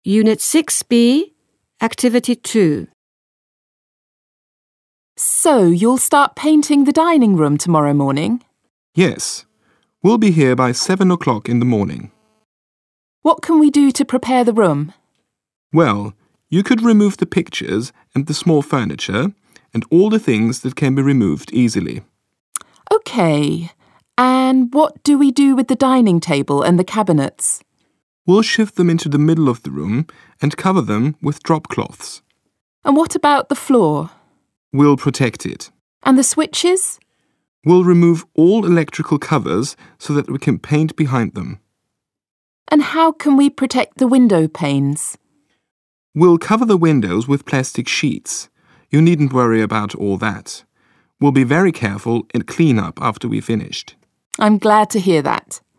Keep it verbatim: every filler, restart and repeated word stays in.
Unit six B, Activity two. So, you'll start painting the dining room tomorrow morning? Yes. We'll be here by seven o'clock in the morning. What can we do to prepare the room? Well, you could remove the pictures and the small furniture and all the things that can be removed easily. OK. And what do we do with the dining table and the cabinets? We'll shift them into the middle of the room and cover them with drop cloths. And what about the floor? We'll protect it. And the switches? We'll remove all electrical covers so that we can paint behind them. And how can we protect the window panes? We'll cover the windows with plastic sheets. You needn't worry about all that. We'll be very careful and clean up after we've finished. I'm glad to hear that.